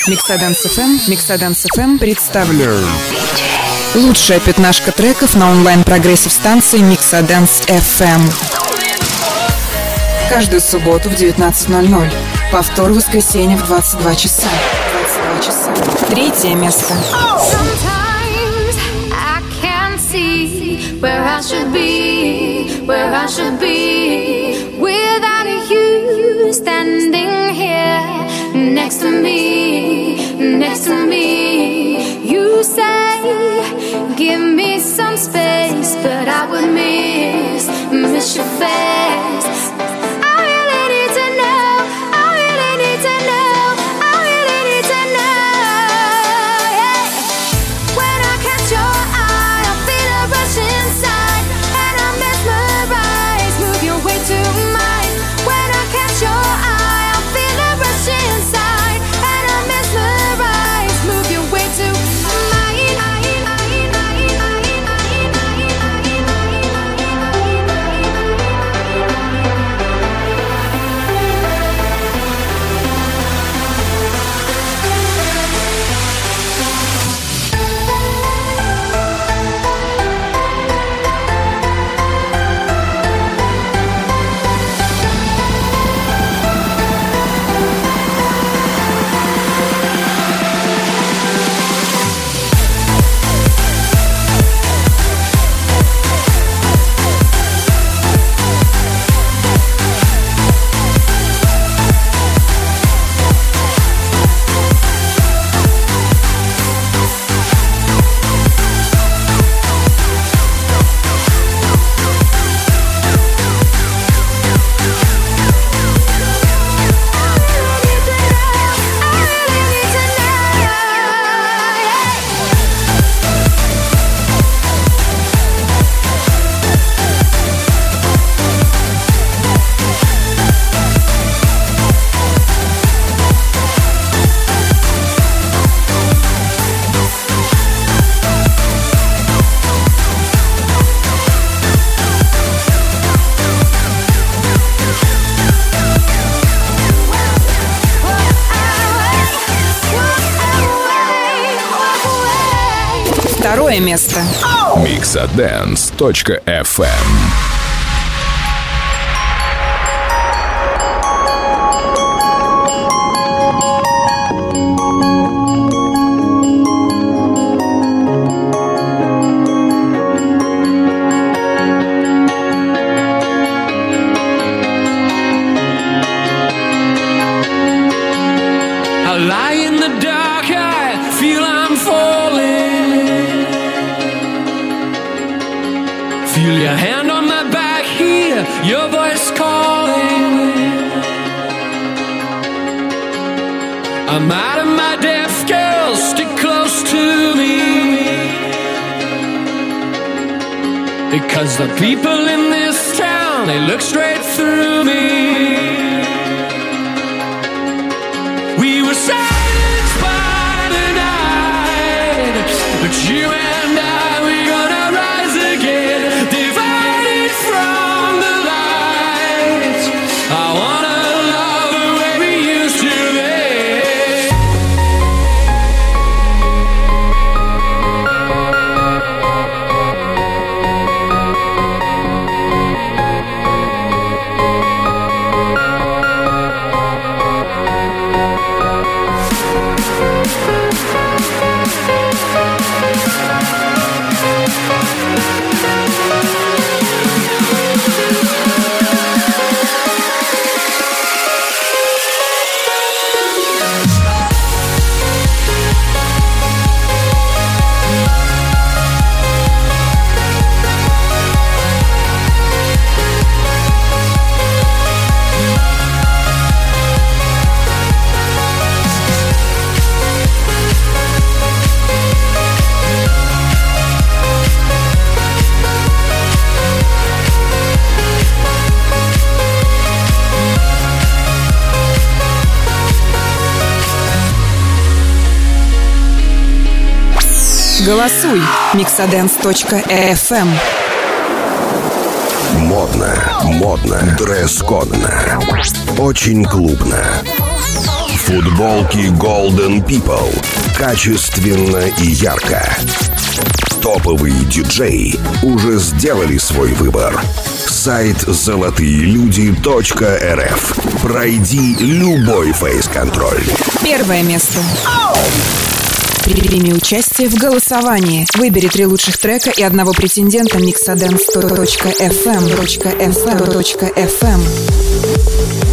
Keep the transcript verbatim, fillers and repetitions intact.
Mixadance эф эм, Mixadance эф эм представляет лучшая пятнашка треков на онлайн-прогрессив-станции Mixadance эф эм. Каждую субботу в девятнадцать ноль ноль. Повтор в воскресенье в двадцать два часа. двадцать два часа. Третье место. Where I should be, where I should be, without you standing here next to me, next to me. You say, give me some space, but I would miss, miss your face. I really need to know, I really need to know, I really need to know, yeah. When I catch your eye, I feel a rush inside, and I'm mesmerized, move your way to mine. When I catch your eye, I feel a rush inside, and I'm mesmerized, move your way to mine. Второе место. Mixadance точка эф эм. I'm out of my depth, girl, stick close to me. Because the people in this town, they look straight through me. We were silenced by the night, but you and I, we're gonna rise again, divided from the light. I wanna love the way we used to be. Голосуй. Mixadance точка эф эм. Модно, модно, дресс-кодно. Очень клубно. Футболки Golden People. Качественно и ярко. Топовые диджеи уже сделали свой выбор. Сайт золотые люди точка эр эф. Пройди любой фейс-контроль. Первое место. Прими участие в голосовании. Выбери три лучших трека и одного претендента Mixadance точка эф эм.